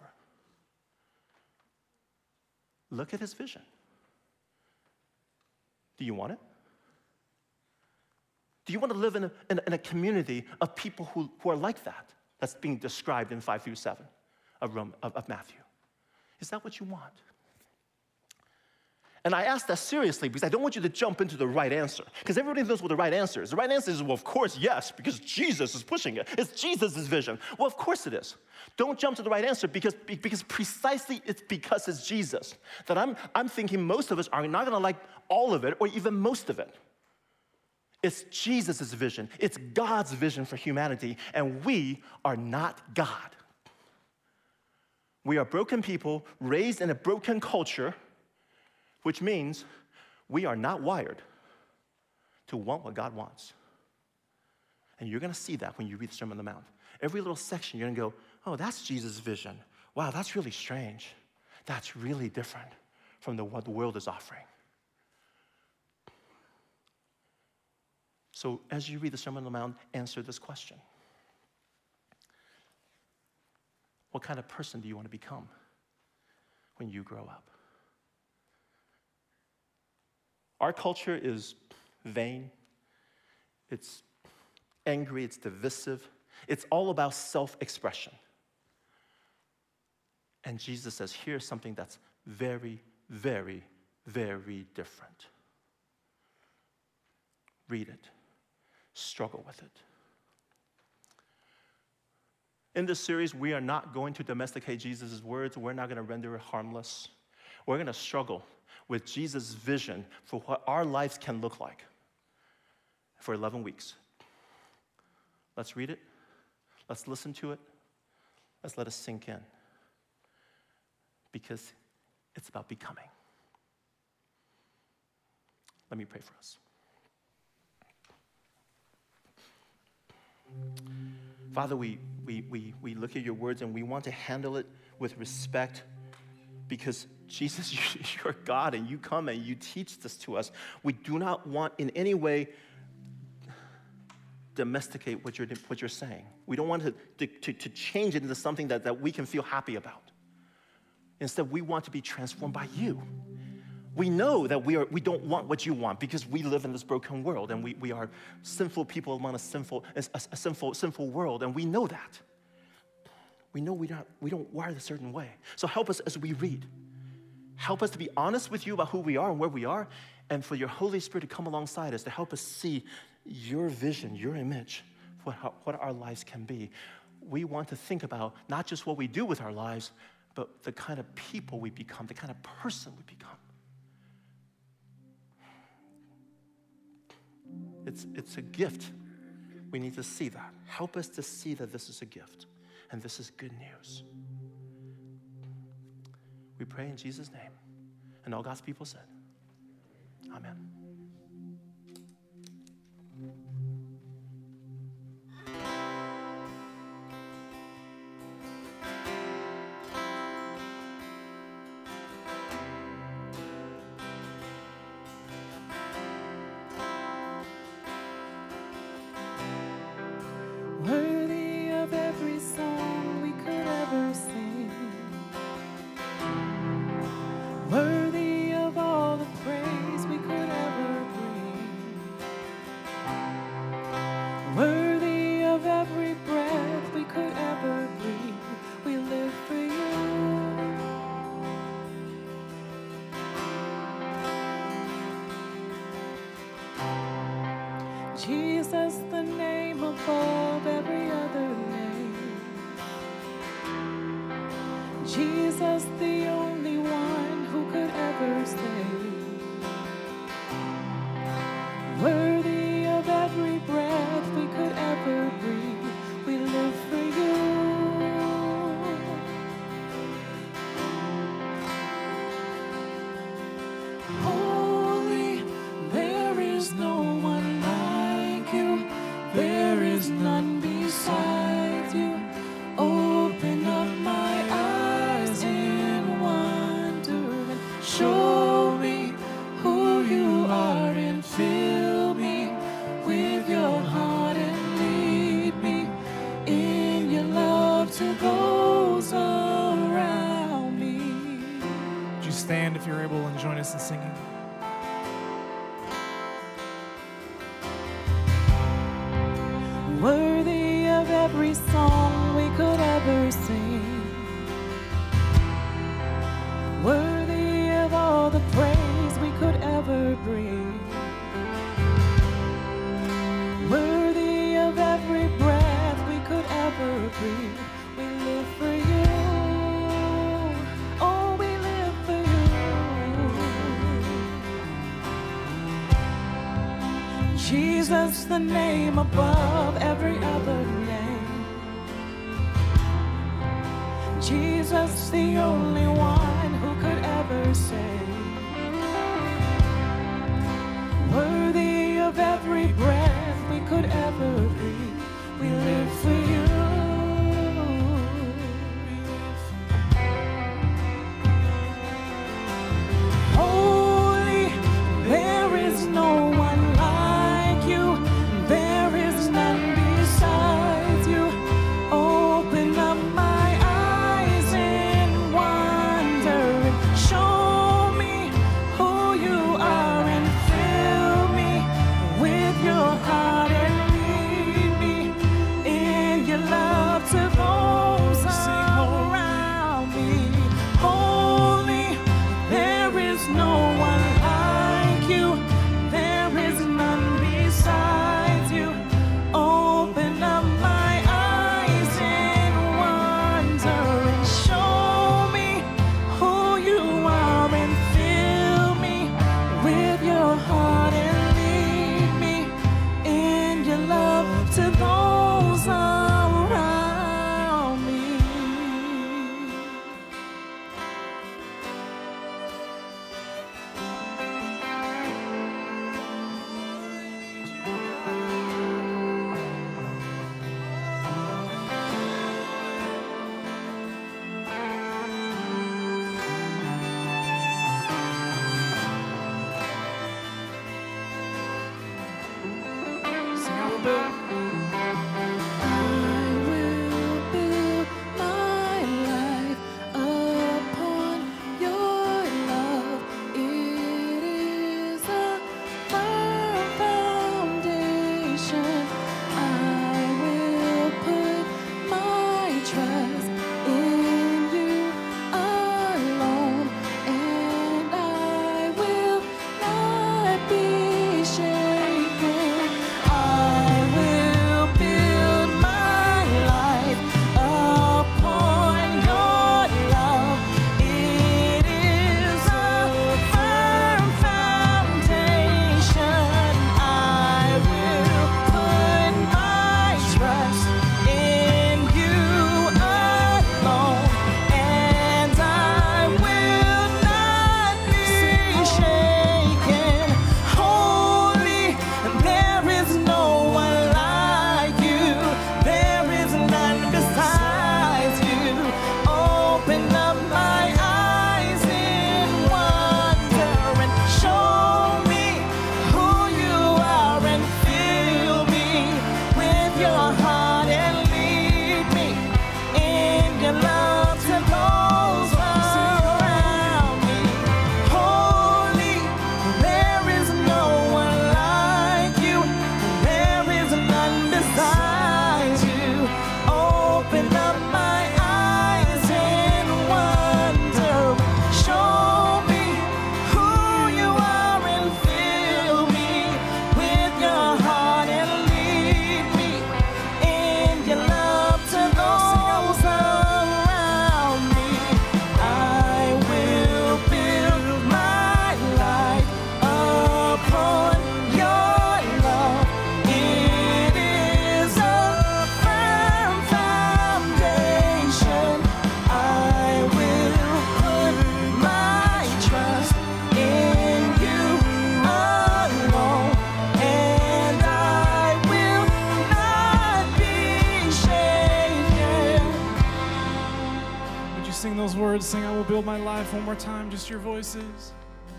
Look at his vision. Do you want it? Do you want to live in a, in a, in a community of people who, who are like that? That's being described in five through seven of, Rome, of, of Matthew. Is that what you want? And I ask that seriously because I don't want you to jump into the right answer. Because everybody knows what the right answer is. The right answer is, well, of course, yes, because Jesus is pushing it. It's Jesus' vision. Well, of course it is. Don't jump to the right answer because, because precisely it's because it's Jesus that I'm, I'm thinking most of us are not going to like all of it or even most of it. It's Jesus' vision. It's God's vision for humanity, and we are not God. We are broken people raised in a broken culture, which means we are not wired to want what God wants. And you're going to see that when you read the Sermon on the Mount. Every little section, you're going to go, oh, that's Jesus' vision. Wow, that's really strange. That's really different from the, what the world is offering. So as you read the Sermon on the Mount, answer this question. What kind of person do you want to become when you grow up? Our culture is vain. It's angry. It's divisive. It's all about self-expression. And Jesus says, here's something that's very, very, very different. Read it. Struggle with it. In this series, we are not going to domesticate Jesus' words. We're not going to render it harmless. We're going to struggle with Jesus' vision for what our lives can look like for eleven weeks. Let's read it. Let's listen to it. Let's let it sink in. Because it's about becoming. Let me pray for us. Father, we, we, we, we look at your words and we want to handle it with respect because Jesus, you're God, and you come and you teach this to us. We do not want in any way domesticate what you're, what you're saying. We don't want to, to, to change it into something that, that we can feel happy about. Instead, we want to be transformed by you. We know that we, are, we don't want what you want because we live in this broken world, and we, we are sinful people among a sinful, a, a sinful, sinful world, and we know that. We know we don't, we don't wire a certain way. So help us as we read. Help us to be honest with you about who we are and where we are, and for your Holy Spirit to come alongside us to help us see your vision, your image, for how, what our lives can be. We want to think about not just what we do with our lives, but the kind of people we become, the kind of person we become. It's, it's a gift. We need to see that. Help us to see that this is a gift, and this is good news. We pray in Jesus' name. And all God's people said, amen.
Worthy of every song we could ever sing, worthy of all the praise we could ever bring, worthy of every breath we could ever breathe. We live for you. Jesus, the name above every other name. Jesus, the only one who could ever save. Worthy of every breath we could ever breathe. We live for you. Holy, there is no one like you. There is none beside you. Open up my eyes in wonder and show me who you are, and fill me with your heart and lead me in your love to those around me.
Would you stand if you're able and join us in singing?
Worthy of every song we could ever sing, worthy of all the praise we could ever bring, worthy of every breath we could ever breathe. We live for you. Oh, we live for you. Jesus, the name above every other name. Jesus, the only one who could ever save. Worthy of every breath we could ever breathe. We live for you. Holy, there is no one like you. There is none besides you. Open up my eyes in wonder and show me who you are, and fill me with your heart and lead me
those words. Sing, I will build my life one more time, just your voices.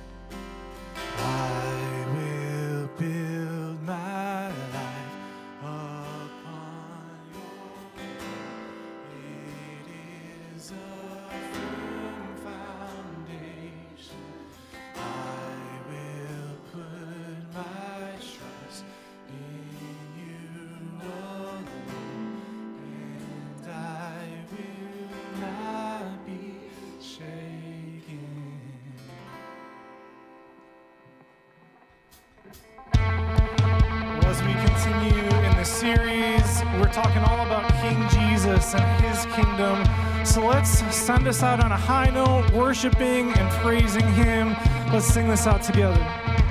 I will build my life upon your. It is a firm foundation. I will put my trust in you alone, and I will not be shaken. As we continue in the series, we're talking all about King Jesus and his kingdom. So let's send us out on a high note, worshiping and praising him. Let's sing this out together.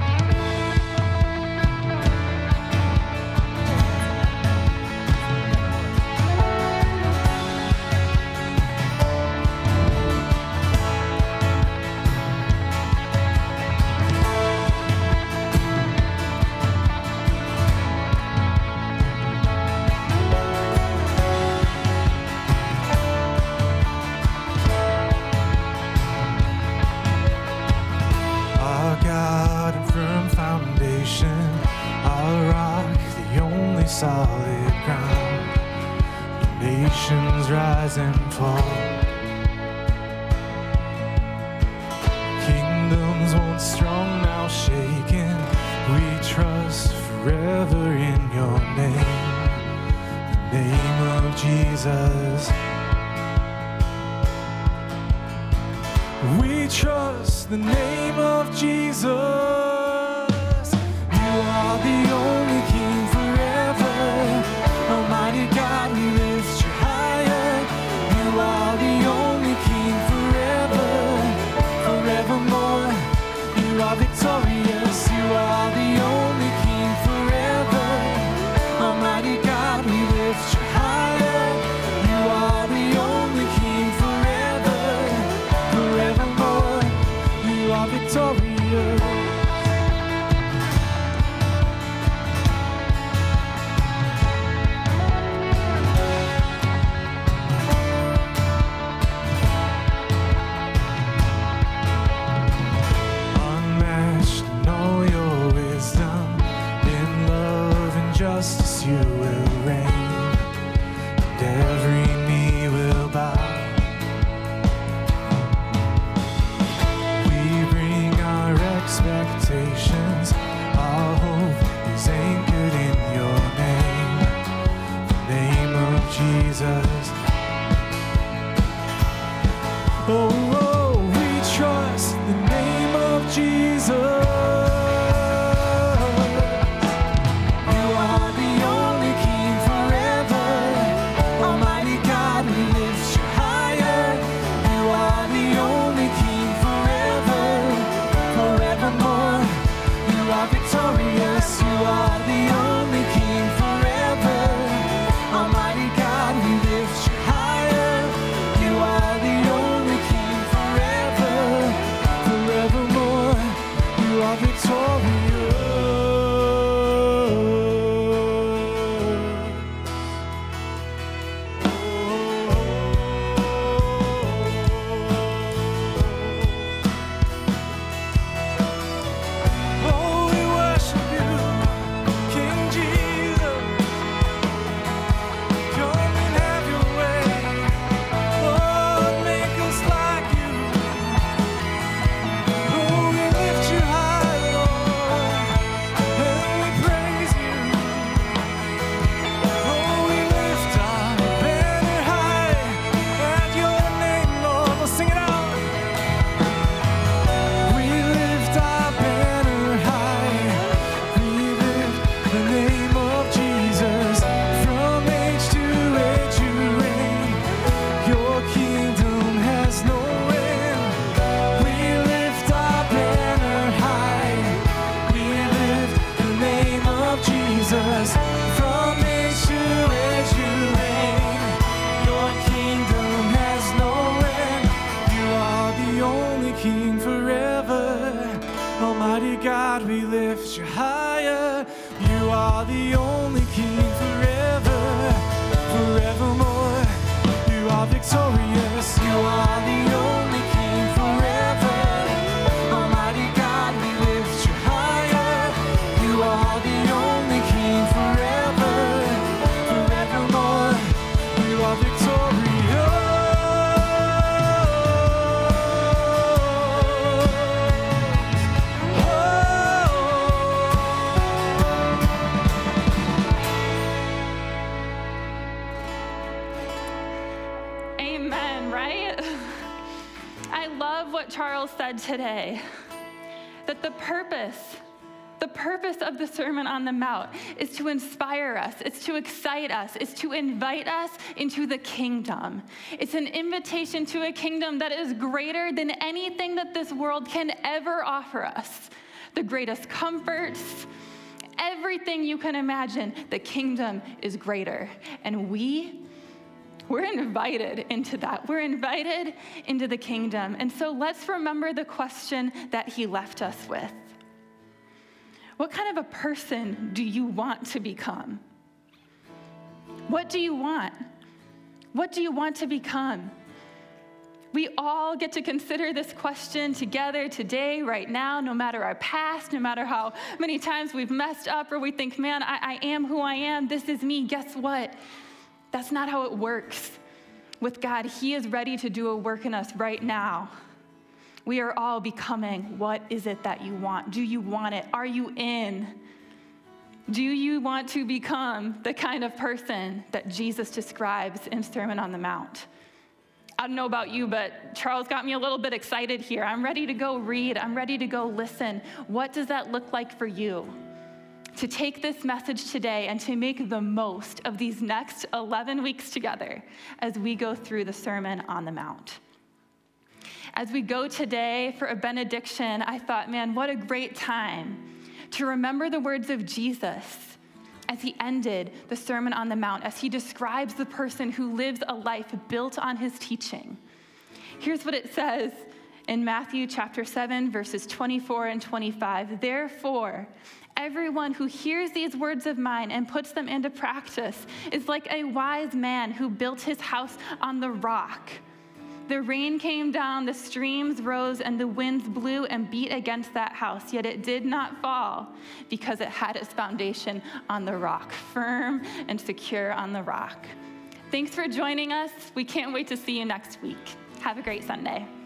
Solid ground, the nations rise and fall. Kingdoms once strong, now shaken. We trust forever in your name, the name of Jesus. We trust the name of Jesus. You are the only King forever. Almighty God, we lift you higher. You are the only King forever, forevermore. You are victorious. You are the only King forever. Almighty God, we lift you higher. You are the only King forever, forevermore. You are victorious. Justice you will reign, and every knee will bow. We bring our expectations, our hope is anchored in your name, the name of Jesus. Oh, oh, we trust the name of Jesus. King
Amen, right? I love what Charles said today, that the purpose, the purpose of the Sermon on the Mount is to inspire us, it's to excite us, it's to invite us into the kingdom. It's an invitation to a kingdom that is greater than anything that this world can ever offer us. The greatest comforts, everything you can imagine, the kingdom is greater. And we We're invited into that. We're invited into the kingdom. And so let's remember the question that he left us with. What kind of a person do you want to become? What do you want? What do you want to become? We all get to consider this question together today, right now, no matter our past, no matter how many times we've messed up or we think, man, I, I am who I am. This is me. Guess what? That's not how it works with God. He is ready to do a work in us right now. We are all becoming. What is it that you want? Do you want it? Are you in? Do you want to become the kind of person that Jesus describes in Sermon on the Mount? I don't know about you, but Charles got me a little bit excited here. I'm ready to go read. I'm ready to go listen. What does that look like for you? To take this message today and to make the most of these next eleven weeks together as we go through the Sermon on the Mount. As we go today for a benediction, I thought, man, what a great time to remember the words of Jesus as he ended the Sermon on the Mount, as he describes the person who lives a life built on his teaching. Here's what it says in Matthew chapter seven, verses twenty-four and twenty-five. Therefore, everyone who hears these words of mine and puts them into practice is like a wise man who built his house on the rock. The rain came down, the streams rose, and the winds blew and beat against that house, yet it did not fall because it had its foundation on the rock, firm and secure on the rock. Thanks for joining us. We can't wait to see you next week. Have a great Sunday.